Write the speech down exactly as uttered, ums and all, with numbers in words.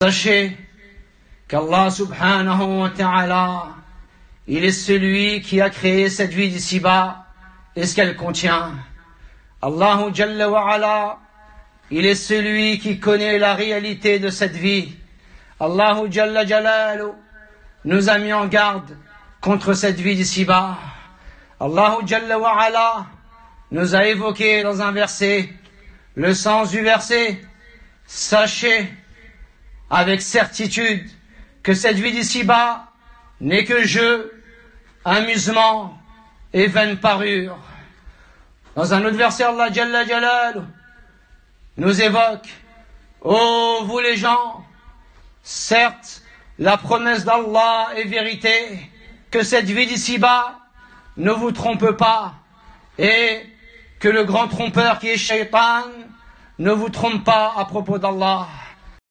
Sachez qu'Allah subhanahu wa ta'ala, il est celui qui a créé cette vie d'ici-bas et ce qu'elle contient. Allahu Jalla wa Ala, il est celui qui connaît la réalité de cette vie. Allahu Jalla Jalalu nous a mis en garde contre cette vie d'ici-bas. Allahu Jalla wa Ala nous a évoqué dans un verset le sens du verset. Sachez avec certitude que cette vie d'ici-bas n'est que jeu, amusement et vaine parure. Dans un autre verset, Allah Jalla Jalalu nous évoque: ô vous les gens, certes, la promesse d'Allah est vérité, que cette vie d'ici-bas ne vous trompe pas, et que le grand trompeur qui est Shaitan ne vous trompe pas à propos d'Allah.